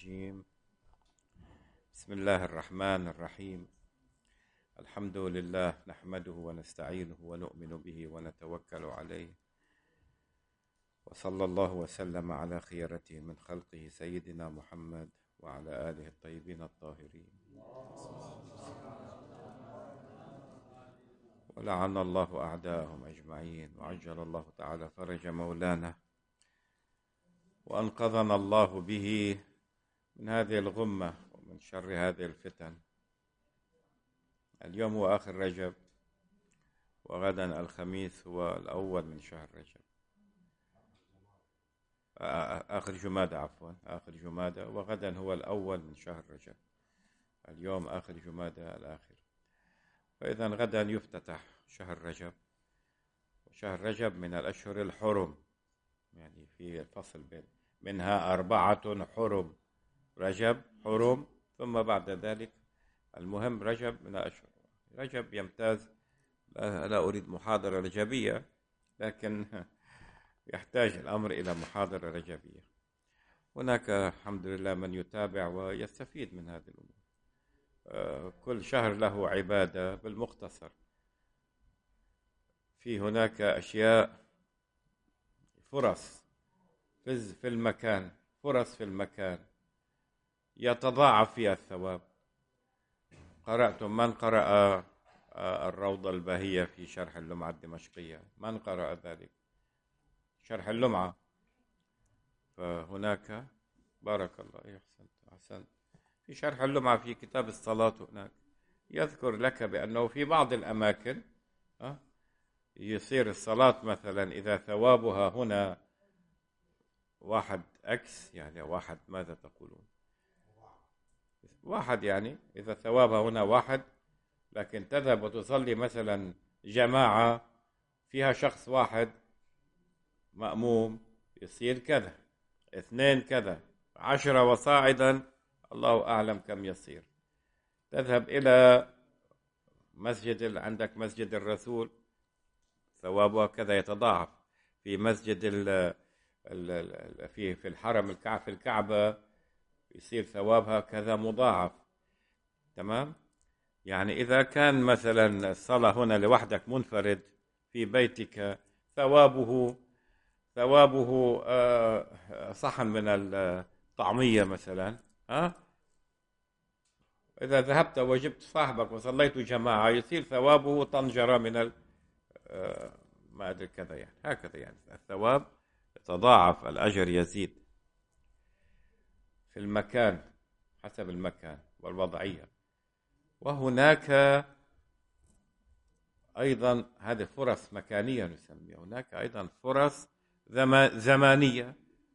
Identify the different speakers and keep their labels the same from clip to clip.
Speaker 1: الرجيم. بسم الله الرحمن الرحيم. الحمد لله نحمده ونستعينه ونؤمن به ونتوكل عليه، وصلى الله وسلم على خيرته من خلقه سيدنا محمد وعلى آله الطيبين الطاهرين، ولعن الله أعداءهم أجمعين، وعجل الله تعالى فرج مولانا، وأنقذنا الله به من هذه الغمة ومن شر هذه الفتن. اليوم هو آخر رجب، وغدا الخميس هو الأول من شهر رجب، آخر جمادى، آخر جمادى، وغدا هو الأول من شهر رجب. اليوم آخر جمادى الآخر، فإذا غدا يفتتح شهر رجب. وشهر رجب من الأشهر الحرم، يعني في فصل بين منها 4 حرم، رجب حرم، ثم بعد ذلك المهم رجب من الأشهر. رجب يمتاز، لا أريد محاضرة رجبية، لكن يحتاج الأمر إلى محاضرة رجبية. هناك الحمد لله من يتابع ويستفيد من هذه الأمور. كل شهر له عبادة. بالمختصر، في هناك أشياء، فرص في المكان، فرص في المكان يتضاعف فيها الثواب. قرأتم؟ من قرأ الروضة الباهية في شرح اللمعة الدمشقية؟ من قرأ ذلك؟ شرح اللمعة. فهناك بارك الله، أحسنت. في شرح اللمعة في كتاب الصلاة هناك يذكر لك بأنه في بعض الأماكن يصير الصلاة مثلا إذا ثوابها هنا 1x، يعني 1، ماذا تقولون؟ 1، يعني إذا ثوابها هنا 1، لكن تذهب وتصلي مثلا جماعة فيها شخص واحد مأموم، يصير كذا، 2 كذا، 10 وصاعدا، الله أعلم كم يصير. تذهب إلى مسجد، عندك مسجد الرسول ثوابها كذا يتضاعف. في مسجد في الحرم في الكعبة يصير ثوابها كذا مضاعف. تمام؟ يعني إذا كان مثلا الصلاة هنا لوحدك منفرد في بيتك ثوابه صحن من الطعمية مثلا، إذا ذهبت وجبت صاحبك وصليت جماعة يصير ثوابه طنجرة من ما أدري كذا، يعني هكذا، يعني الثواب يتضاعف، الأجر يزيد في المكان حسب المكان والوضعية. وهناك أيضا هذه فرص مكانية نسميها، هناك أيضا فرص زمانية،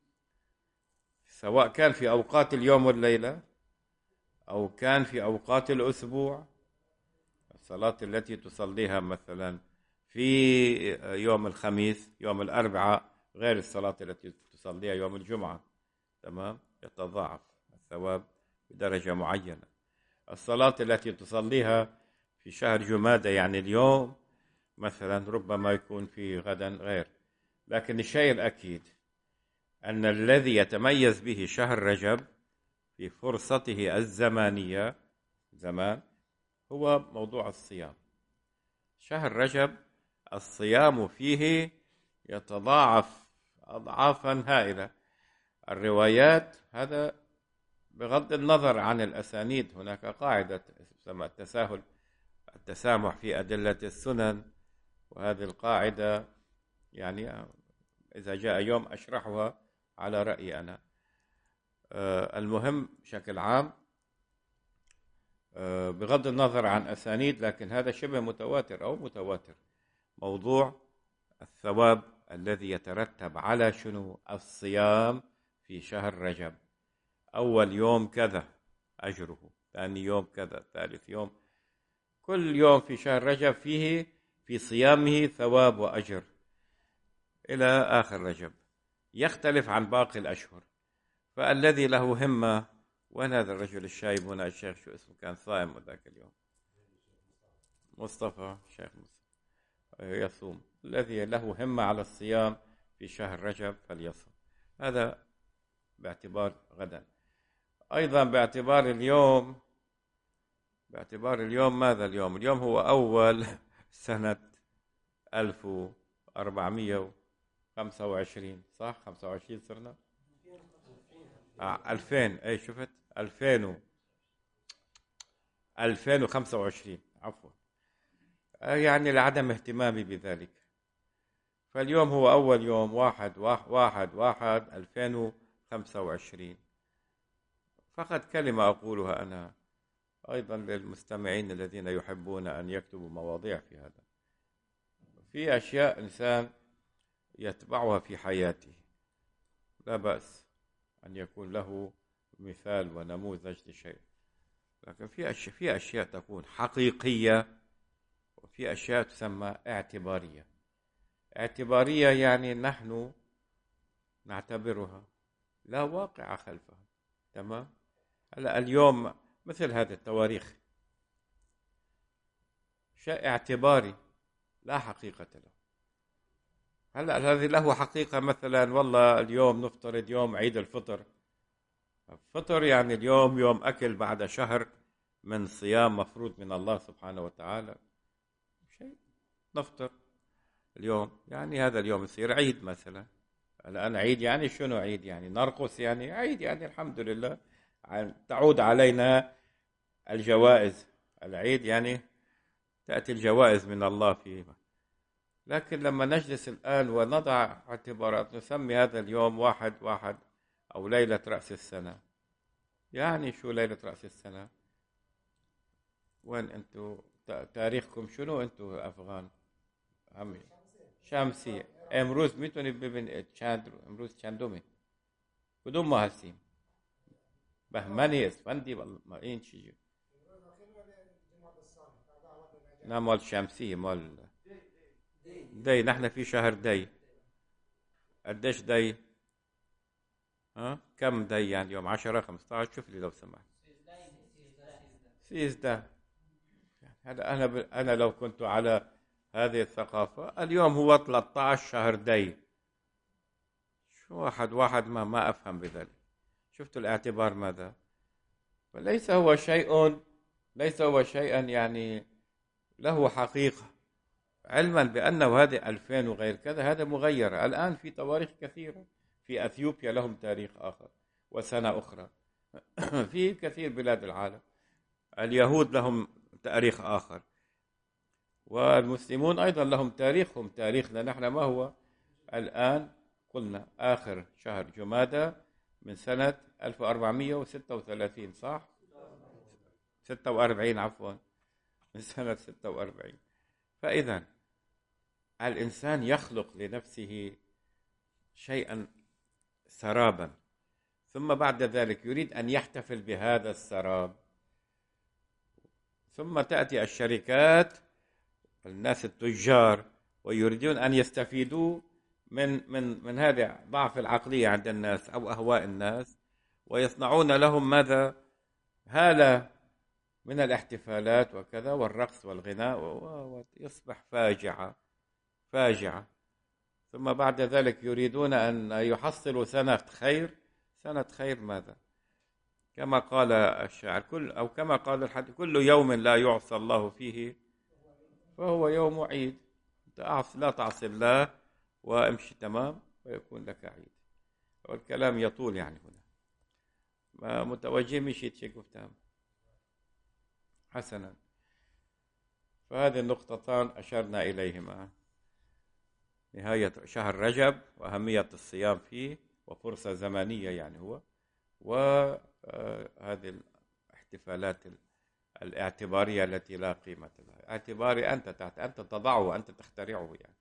Speaker 1: سواء كان في أوقات اليوم والليلة أو كان في أوقات الأسبوع. الصلاة التي تصليها مثلا في يوم الخميس، يوم الأربعاء، غير الصلاة التي تصليها يوم الجمعة. تمام؟ يتضاعف الثواب بدرجة معينة. الصلاة التي تصليها في شهر جمادى، يعني اليوم مثلا، ربما يكون في غدا غير. لكن الشيء الأكيد أن الذي يتميز به شهر رجب في فرصته الزمانية زمان هو موضوع الصيام. شهر رجب الصيام فيه يتضاعف أضعافا هائلة. الروايات، هذا بغض النظر عن الأسانيد، هناك قاعدة تسمى التسامح في أدلة السنن، وهذه القاعدة يعني إذا جاء يوم أشرحها على رأيي أنا. المهم بشكل عام، بغض النظر عن أسانيد، لكن هذا شبه متواتر أو متواتر، موضوع الثواب الذي يترتب على شنو؟ الصيام في شهر رجب. أول يوم كذا أجره، ثاني يوم كذا، ثالث يوم، كل يوم في شهر رجب فيه في صيامه ثواب وأجر إلى آخر رجب. يختلف عن باقي الأشهر. فالذي له همة، وين هذا الرجل الشايب هنا، الشيخ شو اسمه، كان صائم ذاك اليوم، مصطفى، الشيخ مصطفى يصوم. الذي له همة على الصيام في شهر رجب فليصوم. هذا باعتبار غدا. أيضا باعتبار اليوم ماذا اليوم؟ اليوم هو أول سنة 1425 صح؟ 25 صرنا 2000 أي شفت 2025 عفوا يعني لعدم اهتمامي بذلك. فاليوم هو أول يوم 1/1/2025. فقط كلمة أقولها أنا أيضا للمستمعين الذين يحبون أن يكتبوا مواضيع في هذا. في أشياء إنسان يتبعها في حياته لا بأس أن يكون له مثال ونموذج لشيء، لكن في أشياء تكون حقيقية، وفي أشياء تسمى اعتبارية. اعتبارية يعني نحن نعتبرها لا واقع خلفها. تمام. هلا اليوم مثل هذه التواريخ شيء اعتباري لا حقيقة له. هلا الذي له حقيقة مثلا والله اليوم نفترض يوم عيد الفطر. الفطر يعني اليوم يوم أكل بعد شهر من صيام مفروض من الله سبحانه وتعالى. شيء نفطر اليوم، يعني هذا اليوم يصير عيد مثلا. الآن عيد يعني شنو عيد؟ يعني نرقص؟ يعني عيد يعني الحمد لله تعود علينا الجوائز. العيد يعني تأتي الجوائز من الله فيه. لكن لما نجلس الآن ونضع اعتبارات نسمي هذا اليوم 1/1 أو ليلة رأس السنة. يعني شو ليلة رأس السنة؟ وين أنتوا تاريخكم شنو أنتوا أفغان؟ عمي شمسي امروز میتونی ببین امروز چندمه کدوم ماه هستیم؟ بهمنی اسفندی ما این چیه؟ نه مال شمسية مال دي. نحن في شهر دي. قديش دي؟ ها كم دي يعني يوم 10 15 شوف لي لو سمحت. سيز ده. هذا أنا لو كنت على هذه الثقافة اليوم هو 13 شهر دي. شو 1/1 ما أفهم بذلك. شفتوا الاعتبار ماذا؟ فليس هو شيء ليس هو شيئا يعني له حقيقة، علما بأنه هذه 2000 وغير كذا هذا مغير. الآن في تواريخ كثيرة. في أثيوبيا لهم تاريخ آخر وسنة أخرى. في كثير بلاد العالم. اليهود لهم تاريخ آخر، والمسلمون أيضا لهم تاريخهم. تاريخنا نحن ما هو؟ الآن قلنا آخر شهر جمادى من سنة 1436 صح؟ 46 عفوا، من سنة 46. فإذا الإنسان يخلق لنفسه شيئا سرابا، ثم بعد ذلك يريد أن يحتفل بهذا السراب، ثم تأتي الشركات الناس التجار ويريدون أن يستفيدوا من هذا ضعف العقلية عند الناس أو أهواء الناس، ويصنعون لهم ماذا؟ هالة من الاحتفالات وكذا والرقص والغناء، ويصبح فاجعة. ثم بعد ذلك يريدون أن يحصلوا سنة خير. سنة خير ماذا؟ كما قال الشاعر كما قال الحديث: كل يوم لا يعصى الله فيه فهو يوم عيد. لا تعصي الله وامشي تمام ويكون لك عيد. والكلام يطول يعني هنا ما متوجه مشيت شيء قفتام حسنا. فهذه النقطتان أشرنا إليهما: نهاية شهر رجب وأهمية الصيام فيه وفرصة زمنية يعني هو، وهذه الاحتفالات الاعتبارية التي لا قيمة لها. اعتباري أنت تضعه، أنت تخترعه يعني.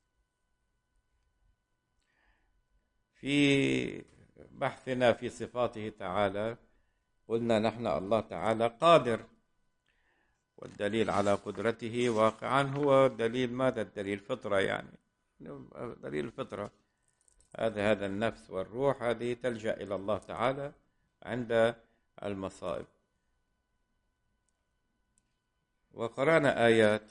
Speaker 1: في بحثنا في صفاته تعالى قلنا نحن الله تعالى قادر، والدليل على قدرته واقعا هو دليل ماذا؟ الدليل فطرة يعني. دليل الفطرة هذا النفس والروح هذه تلجأ إلى الله تعالى عند المصائب. وقرأنا آيات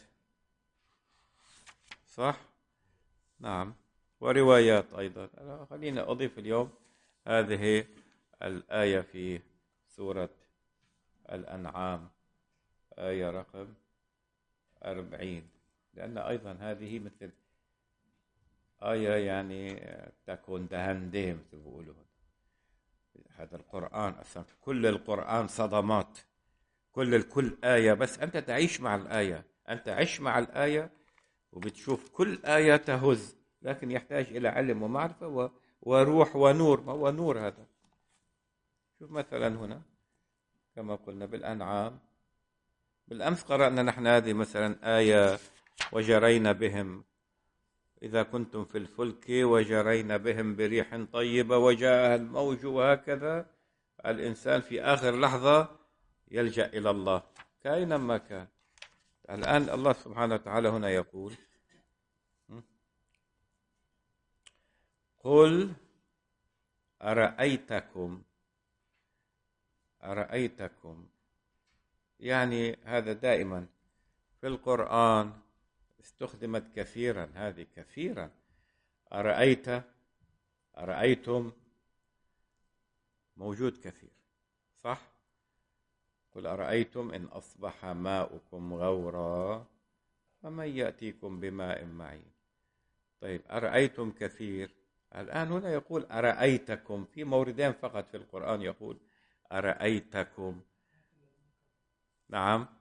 Speaker 1: صح؟ نعم، وروايات أيضا. خلينا أضيف اليوم هذه الآية في سورة الأنعام آية رقم 40، لأن أيضا هذه مثل آية يعني تكون دهنده مثل بيقولوا. هذا القرآن أصلا كل القرآن صدمات، كل آية، بس أنت تعيش مع الآية، أنت عيش مع الآية وبتشوف كل آية تهز، لكن يحتاج إلى علم ومعرفة وروح ونور. ما هو نور هذا؟ شوف مثلا هنا كما قلنا بالأنعام، بالأمس قرأنا نحن هذه مثلا آية وجرينا بهم إذا كنتم في الفلك وجرينا بهم بريح طيبة وجاءها الموج، وهكذا الإنسان في آخر لحظة يلجأ إلى الله كائنما كان. الآن الله سبحانه وتعالى هنا يقول قل أرأيتكم، يعني هذا دائما في القرآن استخدمت كثيرا، هذه كثيرا. أرأيتم موجود كثير، صح؟ قل أرأيتم إن أصبح ماؤكم غورا فمن يأتيكم بماء معين. طيب أرأيتم كثير، الآن هنا يقول أرأيتكم، في موردين فقط في القرآن يقول أرأيتكم. نعم،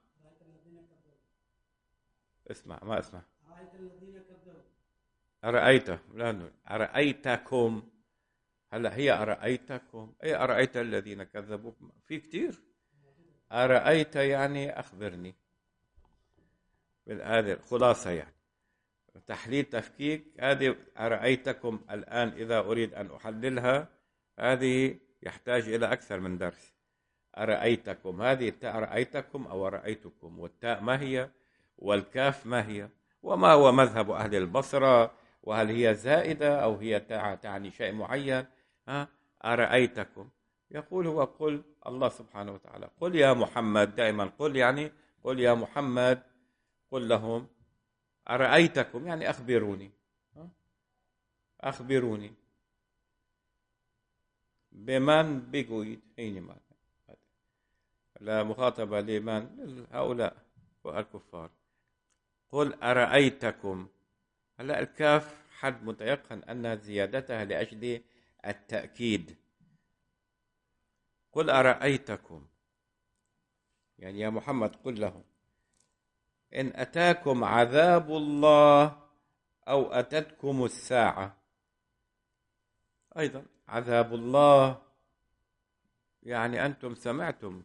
Speaker 1: اسمع، ما اسمع. أرأيت الذين كذبوا، أرأيت، لا أرأيتكم. هلا هي أرأيتكم، أي أرأيت الذين كذبوا، في كتير. أرأيت يعني أخبرني، هذه الخلاصة يعني تحليل تفكيك. هذه أرأيتكم الآن إذا أريد أن أحللها هذه يحتاج إلى أكثر من درس. أرأيتكم، هذه التاء أرأيتكم أو رأيتكم، والتاء ما هي والكاف ما هي، وما هو مذهب أهل البصرة، وهل هي زائدة أو هي تعني شيء معين. أرأيتكم يقول هو قل، الله سبحانه وتعالى قل يا محمد، دائما قل يعني قل يا محمد، قل لهم أرأيتكم يعني أخبروني، أخبروني بمن بقيد حينما لا مخاطبة لمن، هؤلاء الكفار. قل أرأيتكم، هلا الكاف حد متيقن أن زيادتها لأجل التأكيد. قل أرأيتكم يعني يا محمد قل لهم إن أتاكم عذاب الله أو أتتكم الساعة. أيضا عذاب الله يعني أنتم سمعتم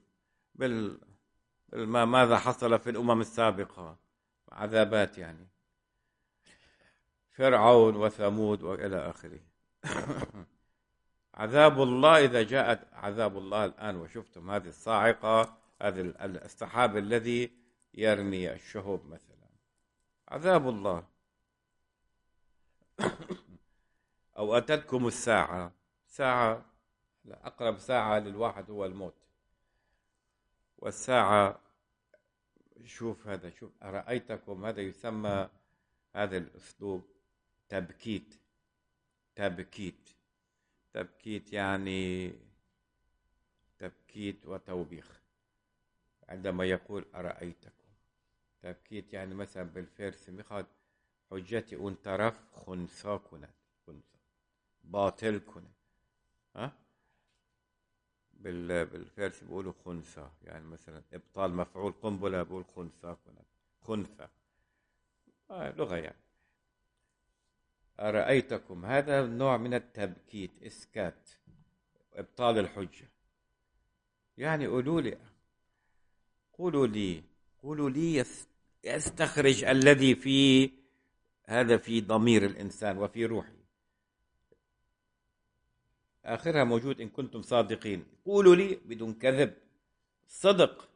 Speaker 1: ماذا حصل في الأمم السابقة، عذابات يعني فرعون وثمود وإلى آخره. عذاب الله، إذا جاءت عذاب الله الآن وشفتم هذه الصاعقة، هذا السحاب الذي يرمي الشهب مثلا، عذاب الله. أو أتتكم الساعة، ساعة أقرب ساعة للواحد هو الموت، والساعة شوف هذا، شوف أرأيتكم، هذا يسمى هذا الأسلوب تبكيت. تبكيت يعني تبكيت وتوبيخ. عندما يقول أرأيتكم تبكيت يعني مثلا بالفارس مخاد حجتي أن طرف خنثى كنت، باطل كنت. بالفارس بيقولوا خنثى، يعني مثلا إبطال مفعول قنبلة بيقول خنثى كنت، خنثى لغة يعني. أرأيتكم هذا نوع من التبكيت، إسكات، إبطال الحجة. يعني قولوا لي يستخرج الذي في هذا في ضمير الإنسان وفي روحه، آخرها موجود إن كنتم صادقين. قولوا لي بدون كذب، صدق.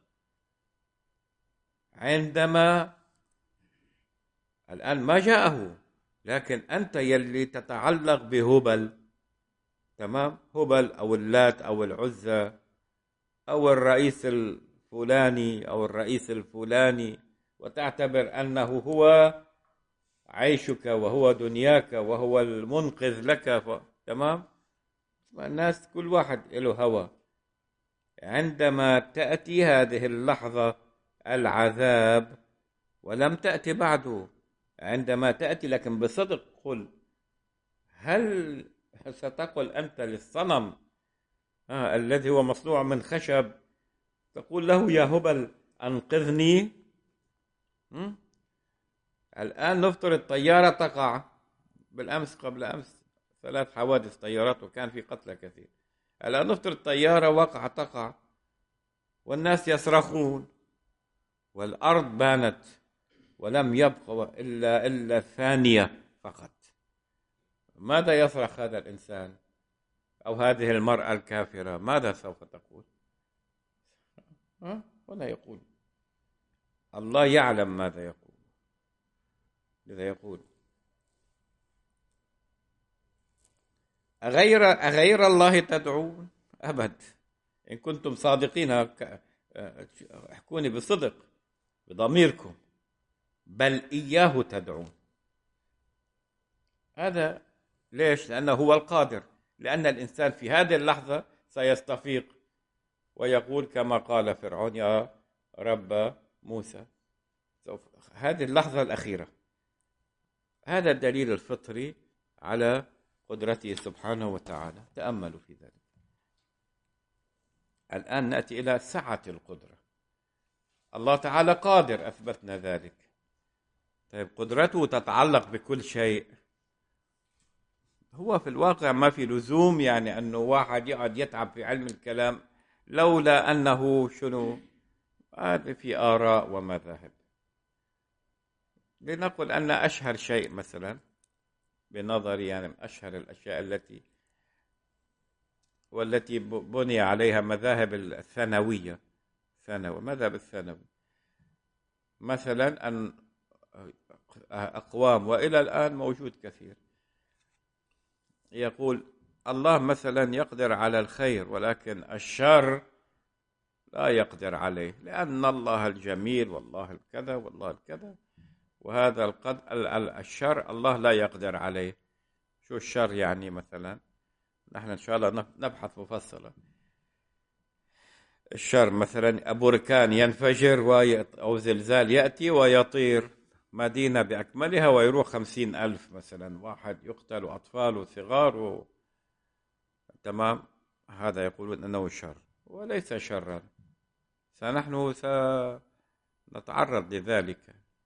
Speaker 1: عندما الآن ما جاءه، لكن أنت يلي تتعلق بهبل، تمام، هبل أو اللات أو العزى أو الرئيس الفلاني أو الرئيس الفلاني، وتعتبر أنه هو عيشك وهو دنياك وهو المنقذ لك، تمام. الناس كل واحد له هوى، عندما تأتي هذه اللحظة العذاب، ولم تأتي بعده، عندما تأتي لكن بصدق قل، هل ستقل أنت للصنم الذي هو مصنوع من خشب، تقول له يا هبل أنقذني؟ الآن نفترض طيارة تقع، بالأمس قبل أمس 3 حوادث طيارات وكان في قتلى كثير. الآن نفترض طيارة تقع والناس يصرخون والأرض بانت ولم يبقى إلا ثانية فقط، ماذا يصرخ هذا الإنسان أو هذه المرأة الكافرة؟ ماذا سوف تقول؟ ولا يقول. الله يعلم ماذا يقول. لذا يقول أغير الله تدعون؟ أبد. إن كنتم صادقين احكوني بصدق بضميركم، بل إياه تدعون. هذا ليش؟ لأنه هو القادر، لأن الإنسان في هذه اللحظة سيستفيق ويقول كما قال فرعون يا رب موسى. هذه اللحظة الأخيرة، هذا الدليل الفطري على قدرته سبحانه وتعالى. تأملوا في ذلك. الآن نأتي إلى سعة القدرة. الله تعالى قادر، أثبتنا ذلك. طيب قدرته تتعلق بكل شيء. هو في الواقع ما في لزوم يعني أنه واحد يقعد يتعب في علم الكلام، لولا أنه شنو؟ هذا في آراء ومذاهب. لنقل أن أشهر شيء مثلا بنظري، يعني أشهر الأشياء والتي بني عليها مذاهب الثانوية، مذهب الثانوي مثلا، أن أقوام وإلى الآن موجود كثير يقول الله مثلا يقدر على الخير ولكن الشر لا يقدر عليه، لأن الله الجميل والله الكذا والله الكذا، وهذا الشر الله لا يقدر عليه. شو الشر يعني؟ مثلا نحن إن شاء الله نبحث مفصلا. الشر مثلا بركان ينفجر أو زلزال يأتي ويطير مدينة بأكملها ويروح 50,000 مثلا، واحد يقتل وأطفال وصغار تمام. هذا يقولون أنه شر وليس شرا، فنحن سنتعرض لذلك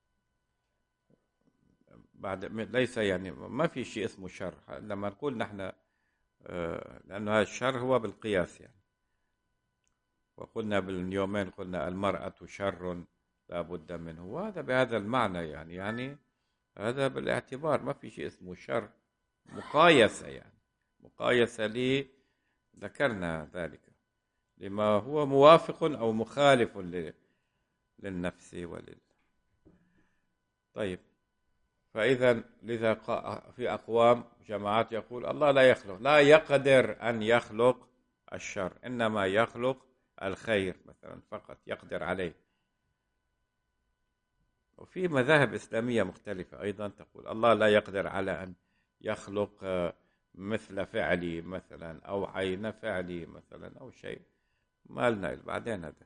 Speaker 1: بعد. ليس يعني ما في شيء اسمه شر لما نقول نحن، لأنه هذا الشر هو بالقياس يعني. وقلنا باليومين قلنا المرأة شر لا بد منه، وهذا بهذا المعنى يعني هذا بالاعتبار، ما في شيء اسمه شر، مقايسة يعني، مقايسة لي ذكرنا ذلك لما هو موافق أو مخالف للنفس طيب. فإذا لذا في أقوام جماعات يقول الله لا يقدر أن يخلق الشر، إنما يخلق الخير مثلا فقط يقدر عليه. وفي مذاهب إسلامية مختلفة أيضا تقول الله لا يقدر على أن يخلق مثل فعلي مثلا أو عين فعلي مثلا أو شيء، ما لنا بعدين. هذا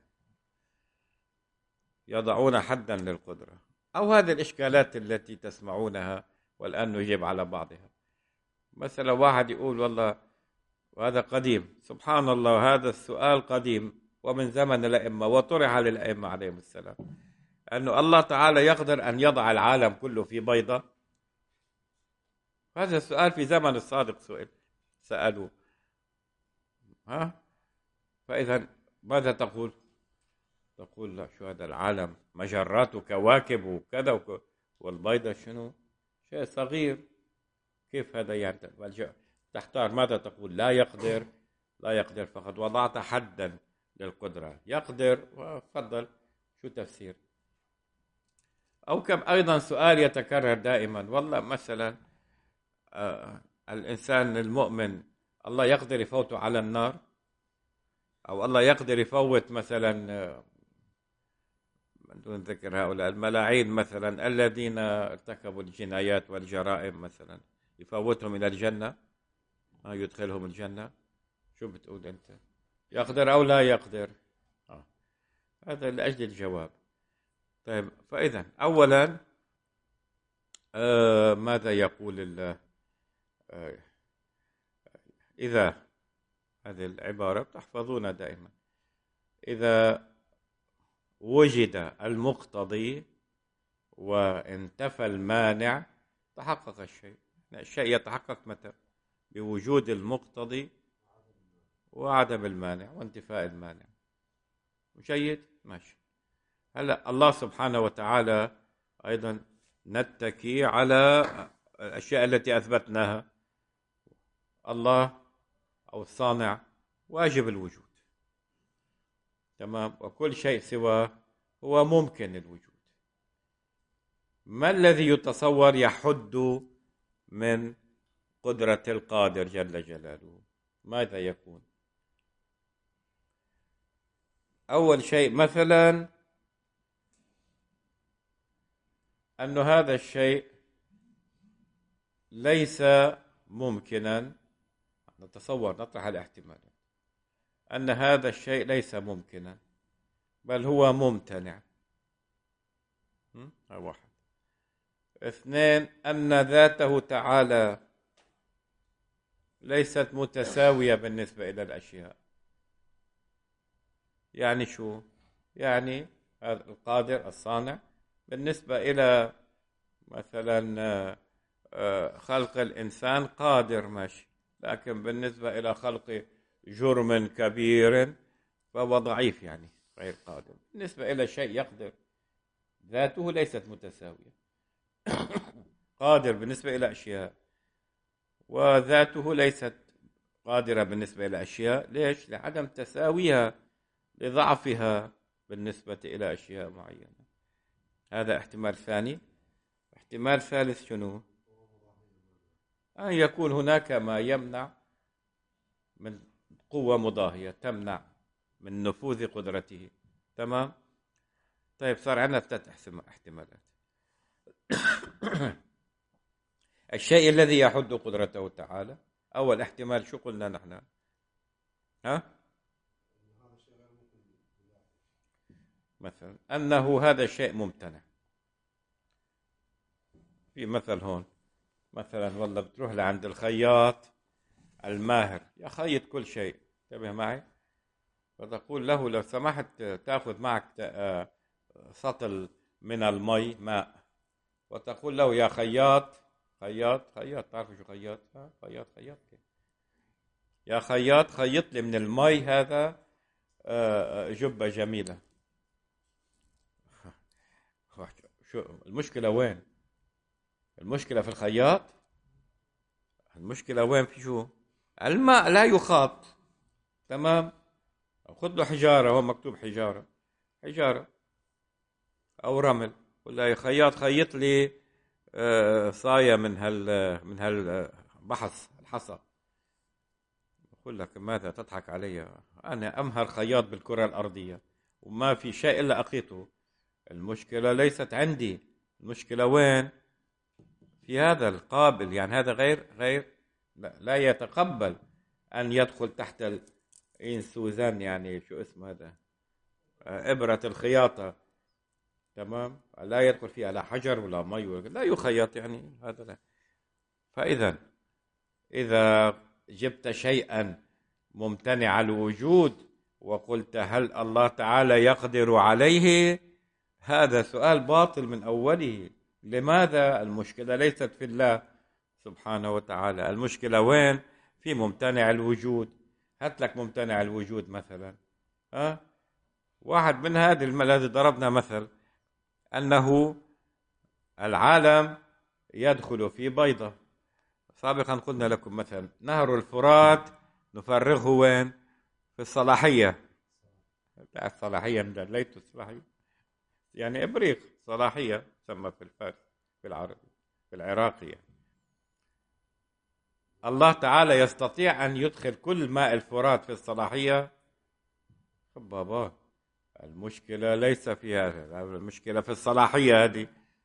Speaker 1: يضعون حدا للقدرة، أو هذه الإشكالات التي تسمعونها والآن نجيب على بعضها. مثلا واحد يقول والله، وهذا قديم، سبحان الله هذا السؤال قديم ومن زمن الأئمة وطرح للأئمة عليهم السلام، أنه الله تعالى يقدر أن يضع العالم كله في بيضة. هذا السؤال في زمن الصادق سألوه. فإذا ماذا تقول؟ تقول لا، شو هذا العالم مجرات وكواكب وكذا والبيضة شنو؟ شيء صغير، كيف هذا يعني؟ تحتار ماذا تقول؟ لا يقدر فقط وضعت حدا للقدرة. يقدر وفضل، شو تفسير؟ أو كم أيضا سؤال يتكرر دائما، والله مثلا الإنسان المؤمن الله يقدر يفوته على النار، أو الله يقدر يفوت مثلا من دون ذكر هؤلاء الملاعين مثلا الذين ارتكبوا الجنايات والجرائم مثلا، يفوتهم إلى الجنة، ما يدخلهم الجنة. شو بتقول أنت؟ يقدر أو لا يقدر. هذا لأجل الجواب. طيب، فإذا أولا ماذا يقول الله؟ إذا هذه العبارة تحفظونها دائما، إذا وجد المقتضي وانتفى المانع تحقق الشيء. الشيء يتحقق متى؟ بوجود المقتضي وعدم المانع وانتفاء المانع. جيد، ماشي. هلا الله سبحانه وتعالى أيضا نتكي على الأشياء التي أثبتناها. الله أو الصانع واجب الوجود، تمام، وكل شيء سواه هو ممكن الوجود. ما الذي يتصور يحد من قدرة القادر جل جلاله؟ ماذا يكون؟ أول شيء مثلا أن هذا الشيء ليس ممكنا. نتصور، نطرح الاحتمال أن هذا الشيء ليس ممكنا بل هو ممتنع. واحد. اثنين، أن ذاته تعالى ليست متساوية بالنسبة إلى الأشياء. يعني شو؟ يعني هذا القادر الصانع بالنسبة إلى مثلا خلق الإنسان قادر، ماشي، لكن بالنسبة إلى خلق جرم كبير فهو ضعيف، يعني غير قادر. بالنسبة إلى شيء يقدر، ذاته ليست متساوية. قادر بالنسبة إلى أشياء وذاته ليست قادرة بالنسبة إلى أشياء. ليش؟ لعدم تساويها، لضعفها بالنسبة إلى أشياء معينة. هذا احتمال ثاني. احتمال ثالث شنو؟ أن يكون هناك ما يمنع من قوة مضاهية تمنع من نفوذ قدرته. تمام؟ طيب، صار عندنا 3 احتمالات. الشيء الذي يحد قدرته تعالى، أول احتمال شو قلنا نحن؟ مثلا أنه هذا الشيء ممتنع. في مثل هون، مثلا والله بتروح لعند الخياط الماهر يخيط كل شيء، انتبه معي، فتقول له لو سمحت تأخذ معك سطل من المي ماء، وتقول له يا خياط، خياط تعرف شو خياط؟ خياط يا خياط خيط لي من المي هذا جبة جميلة. شو المشكلة؟ وين المشكلة؟ في الخياط؟ المشكلة وين؟ في شو؟ الماء لا يخاط. تمام؟ خذ له حجارة، هو مكتوب حجارة أو رمل، ولا يا خياط خيط لي صاية من هالبحث الحصى. أقول لك ماذا تضحك علي؟ أنا أمهر خياط بالكرة الأرضية وما في شيء إلا أقيته. المشكلة ليست عندي، المشكلة وين؟ في هذا القابل، يعني هذا غير لا يتقبل أن يدخل تحت الإنسوزان، يعني شو اسم هذا؟ إبرة الخياطة. تمام؟ لا يدخل فيها لا حجر ولا مي لا يخيط، يعني هذا لا. إذا جبت شيئا ممتنع الوجود وقلت هل الله تعالى يقدر عليه، هذا سؤال باطل من أوله. لماذا؟ المشكلة ليست في الله سبحانه وتعالى، المشكلة وين؟ في ممتنع الوجود. هات لك ممتنع الوجود مثلا، واحد من هذه الذي ضربنا مثل أنه العالم يدخل في بيضة. سابقا قلنا لكم مثلا نهر الفرات نفرغه وين؟ في الصلاحية. الصلاحية دليت الصلاحية يعني إبريق، صلاحية تسمى في الفارس، في العربي، في العراقية. الله تعالى يستطيع أن يدخل كل ماء الفرات في الصلاحية؟ بابا، المشكلة ليس في هذا، المشكلة في الصلاحية هذه.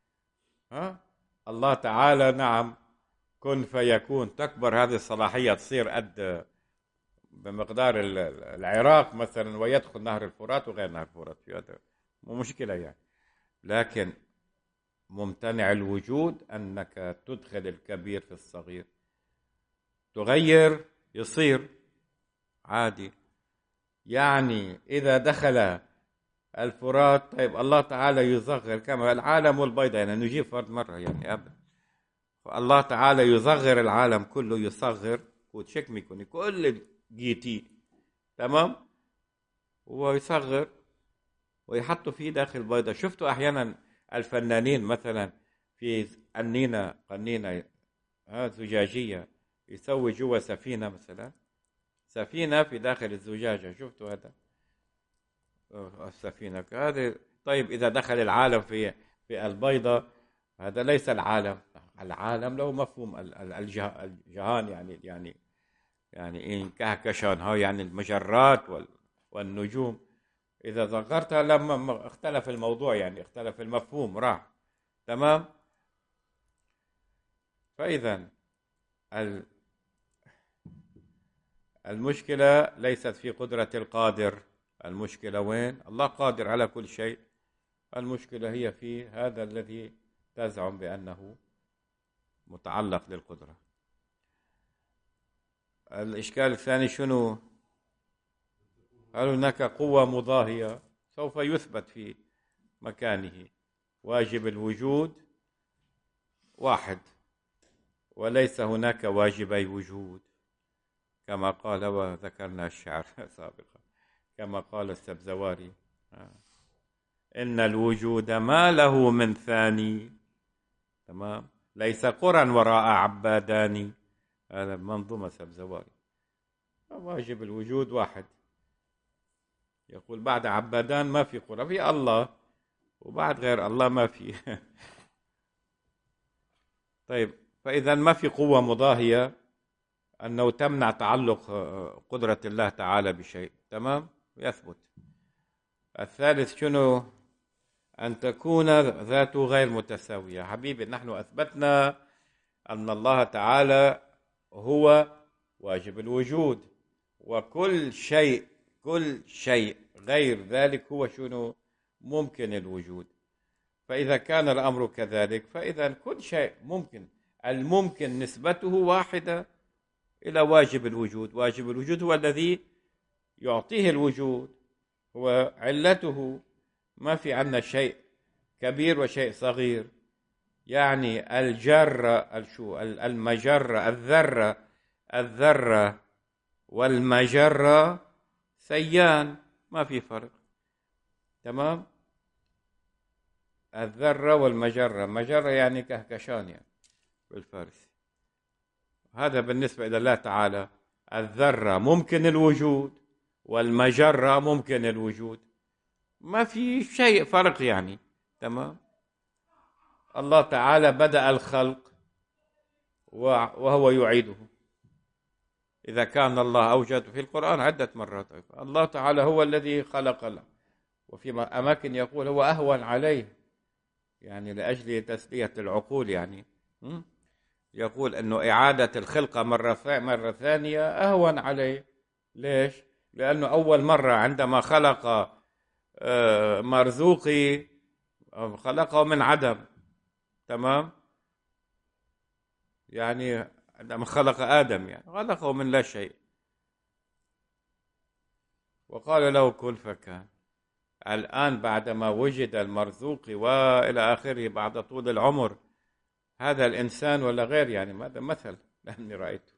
Speaker 1: الله تعالى نعم كن فيكون، تكبر هذه الصلاحية تصير قد بمقدار العراق مثلا، ويدخل نهر الفرات وغير نهر الفرات، في هذا مو مشكلة يعني. لكن ممتنع الوجود أنك تدخل الكبير في الصغير، تغير يصير عادي. يعني إذا دخل الفرات، طيب الله تعالى يصغر كما العالم والبيضة، يعني نجيب فرد مرة يعني أبدا. فالله تعالى يصغر العالم كله، يصغر وتشكمي كوني كل جيتي تمام، ويصغر ويحطوا فيه داخل بيضة. شفتوا أحيانا الفنانين مثلا في قنينة زجاجية، يسوي جوا سفينة مثلا، سفينة في داخل الزجاجة، شفتوا هذا؟ السفينة هذه. طيب إذا دخل العالم في البيضة، هذا ليس العالم. العالم له مفهوم الجهان، يعني إن كهكشان، هاي يعني المجرات والنجوم. إذا صغرتها لما اختلف الموضوع، يعني اختلف المفهوم، راح تمام. فإذا المشكلة ليست في قدرة القادر، المشكلة وين؟ الله قادر على كل شيء. المشكلة هي في هذا الذي تزعم بأنه متعلق للقدرة. الإشكال الثاني شنو؟ هل هناك قوة مضاهية؟ سوف يثبت في مكانه. واجب الوجود واحد، وليس هناك واجبي وجود، كما قال وذكرنا الشعر سابقا، كما قال السبزواري: إن الوجود ما له من ثاني. تمام، ليس قرى وراء عبادان. هذا منظومة سبزواري. واجب الوجود واحد. يقول بعد عبادان ما في قرى، في الله، وبعد غير الله ما في. طيب، فإذا ما في قوة مضاهية أنه تمنع تعلق قدرة الله تعالى بشيء. تمام، يثبت. الثالث شنو؟ أن تكون ذاته غير متساوية. حبيبي، نحن أثبتنا أن الله تعالى هو واجب الوجود، وكل شيء، كل شيء غير ذلك هو شنو؟ ممكن الوجود. فإذا كان الأمر كذلك، فإذا كل شيء ممكن. الممكن نسبته واحدة إلى واجب الوجود. واجب الوجود هو الذي يعطيه الوجود، هو علته. ما في عندنا شيء كبير وشيء صغير. يعني الجرة، المجرة، الذرة والمجرة سيان، ما في فرق. تمام، الذرة والمجرة، مجرة يعني كهكشان يعني بالفارسي. هذا بالنسبة إلى الله تعالى. الذرة ممكن الوجود، والمجرة ممكن الوجود، ما في شيء فرق يعني. تمام. الله تعالى بدأ الخلق وهو يعيده. إذا كان الله أوجد في القرآن عدة مرات، الله تعالى هو الذي خلق له، وفي أماكن يقول هو أهون عليه، يعني لأجل تسلية العقول يعني. يقول أنه إعادة الخلقة مرة ثانية أهون عليه. ليش؟ لأنه أول مرة عندما خلق مرزوقي خلقه من عدم. تمام، يعني عندما خلق آدم يعني خلقه من لا شيء، وقال له كن فكان. الآن بعدما وجد المرزوق وإلى آخره بعد طول العمر، هذا الإنسان ولا غير، يعني هذا مثل لأني رأيته،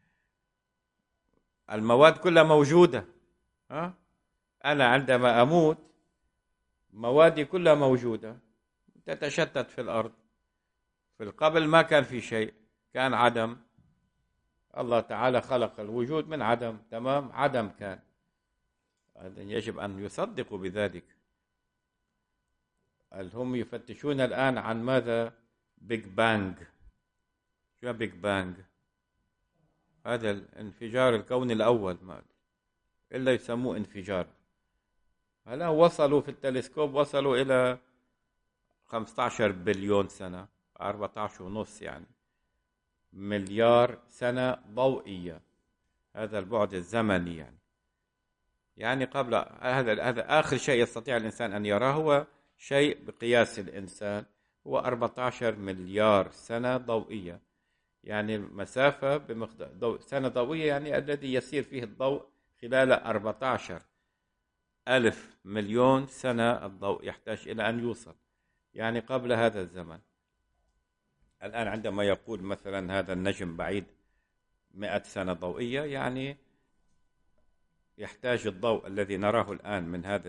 Speaker 1: المواد كلها موجودة. أنا عندما أموت موادي كلها موجودة، تتشتت في الأرض. في القبل ما كان في شيء، كان عدم. الله تعالى خلق الوجود من عدم. تمام، عدم كان. يجب أن يصدقوا بذلك. هم يفتشون الآن عن ماذا؟ بيج بانج. شو بيج بانج؟ هذا الانفجار الكوني الأول، ما إلا يسموه انفجار. هلا وصلوا في التلسكوب، وصلوا إلى 15 بليون سنة، 14.5 يعني مليار سنة ضوئية. هذا البعد الزمني يعني قبل هذا آخر شيء يستطيع الإنسان أن يراه، هو شيء بقياس الإنسان، هو 14 مليار سنة ضوئية. يعني المسافة بمقدار سنة ضوئية، يعني الذي يسير فيه الضوء خلال 14 ألف مليون سنة الضوء يحتاج إلى أن يوصل، يعني قبل هذا الزمن. الآن عندما يقول مثلا هذا النجم بعيد 100 سنة ضوئية، يعني يحتاج الضوء الذي نراه الآن من هذا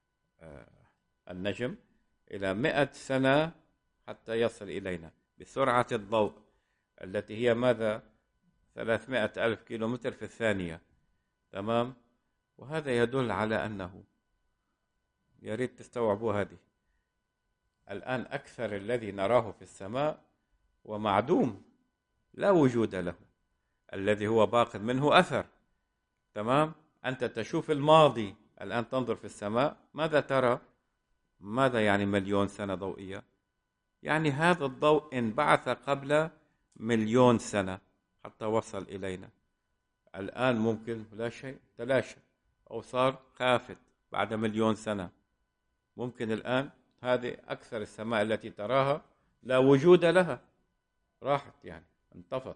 Speaker 1: النجم إلى 100 سنة حتى يصل إلينا بسرعة الضوء التي هي ماذا؟ 300 ألف كيلومتر في الثانية. تمام؟ وهذا يدل على أنه، يريد تستوعبوا هذه، الآن أكثر الذي نراه في السماء ومعدوم، لا وجود له، الذي هو باق منه أثر. تمام؟ أنت تشوف الماضي، الآن تنظر في السماء، ماذا ترى؟ ماذا يعني مليون سنة ضوئية؟ يعني هذا الضوء انبعث قبل مليون سنة حتى وصل إلينا. الآن ممكن لا شيء، تلاشى أو صار خافت بعد مليون سنة. ممكن الآن هذه أكثر السماء التي تراها لا وجود لها، راحت يعني انطفت.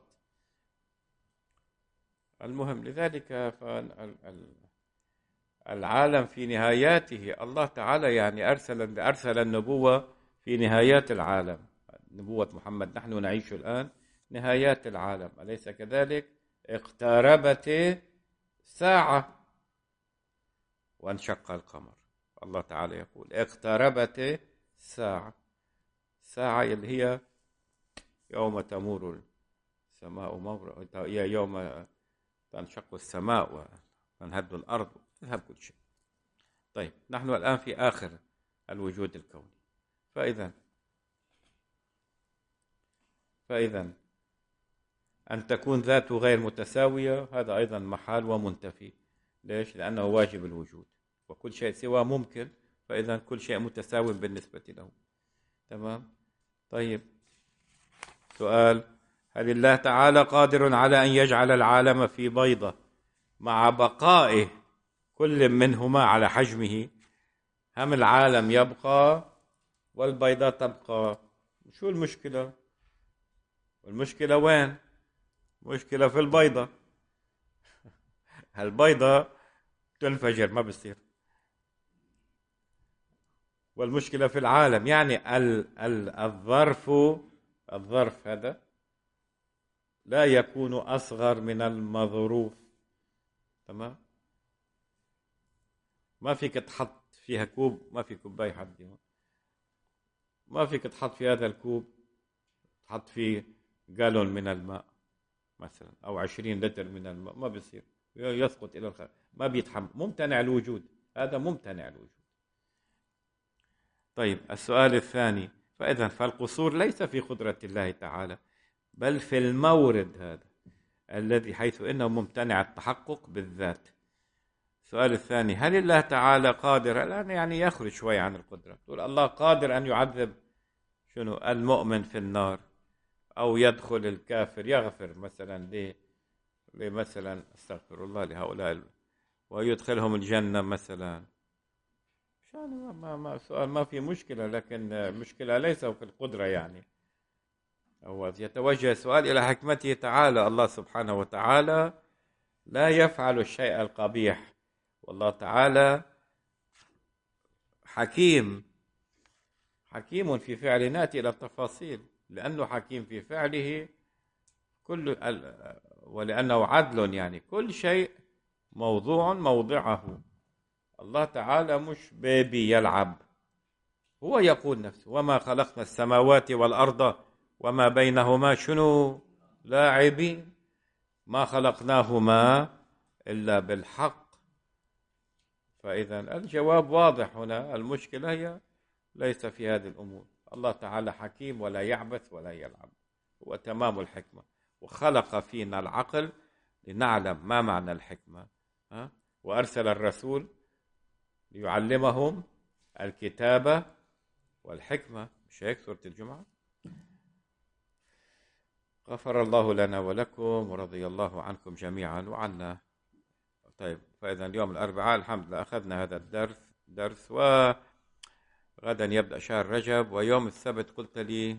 Speaker 1: المهم، لذلك العالم في نهاياته، الله تعالى يعني أرسل النبوة في نهايات العالم، نبوة محمد. نحن نعيش الآن نهايات العالم، أليس كذلك؟ اقتربت ساعة وانشق القمر. الله تعالى يقول اقتربت ساعة، ساعة اللي هي يوم تمور السماء مورا، يوم تنشق السماء وتنهد الأرض تذهب كل شيء. طيب، نحن الآن في آخر الوجود الكوني. فإذا أن تكون ذاته غير متساوية، هذا أيضا محال ومنتفي. ليش؟ لأنه واجب الوجود، وكل شيء سوى ممكن، فإذا كل شيء متساو بالنسبة له. تمام؟ طيب، سؤال: هل الله تعالى قادر على أن يجعل العالم في بيضة مع بقائه كل منهما على حجمه، هم العالم يبقى والبيضة تبقى؟ شو المشكلة؟ المشكلة وين؟ مشكلة في البيضة. البيضة تنفجر ما بصير، والمشكلة في العالم. يعني الظرف هذا لا يكون أصغر من المظروف. تمام؟ ما فيك تحط فيها كوب، ما في كوباية حد، ما فيك تحط في هذا الكوب تحط فيه جالون من الماء مثلا أو 20 لتر من الماء، ما بيصير، يسقط إلى الخارج، ما بيتحمل، ممتنع الوجود، هذا ممتنع الوجود. طيب، السؤال الثاني: فالقصور ليس في قدرة الله تعالى، بل في المورد هذا الذي حيث إنه ممتنع التحقق بالذات. السؤال الثاني: هل الله تعالى قادر؟ الآن يعني يخرج شوي عن القدرة، تقول الله قادر أن يعذب المؤمن في النار، أو يدخل الكافر، يغفر مثلا مثلا استغفر الله لهؤلاء ويدخلهم الجنة مثلا. ما سؤال ما في مشكلة، لكن المشكلة ليس في القدرة. يعني هو يتوجه السؤال إلى حكمته تعالى. الله سبحانه وتعالى لا يفعل الشيء القبيح، والله تعالى حكيم في فعله. نأتي إلى التفاصيل، لأنه حكيم في فعله ولأنه عدل، يعني كل شيء موضوع موضعه. الله تعالى مش بيبي يلعب، هو يقول نفسه: وما خلقنا السماوات والأرض وما بينهما لاعبين، ما خلقناهما إلا بالحق. فإذا الجواب واضح هنا، المشكلة هي ليس في هذه الأمور. الله تعالى حكيم ولا يعبث ولا يلعب، هو تمام الحكمة، وخلق فينا العقل لنعلم ما معنى الحكمة. وأرسل الرسول ليعلمهم الكتابة والحكمة. مش هيك سورة الجمعة؟ غفر الله لنا ولكم ورضي الله عنكم جميعا وعنا. طيب، فإذا اليوم الأربعاء الحمد لله أخذنا هذا الدرس، وغدا يبدأ شهر رجب، ويوم السبت قلت لي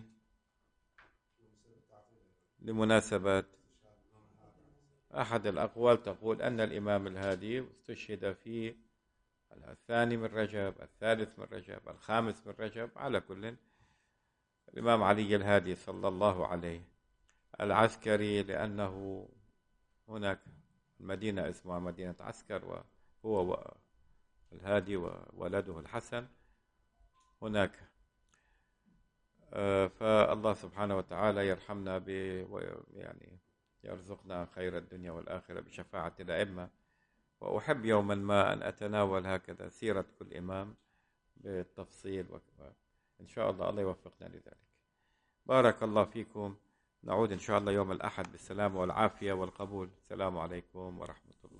Speaker 1: لمناسبة أحد الأقوال تقول أن الإمام الهادي استشهد في 2 من رجب، 3 من رجب، 5 من رجب. على كل، الإمام علي الهادي صلى الله عليه العسكري، لأنه هناك مدينة اسمها مدينة عسكر، وهو الهادي وولده الحسن هناك. فالله سبحانه وتعالى يرحمنا يعني يرزقنا خير الدنيا والآخرة بشفاعة الأئمة. وأحب يوما ما أن أتناول هكذا سيرة كل إمام بالتفصيل، إن شاء الله يوفقنا لذلك. بارك الله فيكم. نعود إن شاء الله يوم الأحد بالسلامة والعافية والقبول. السلام عليكم ورحمة الله.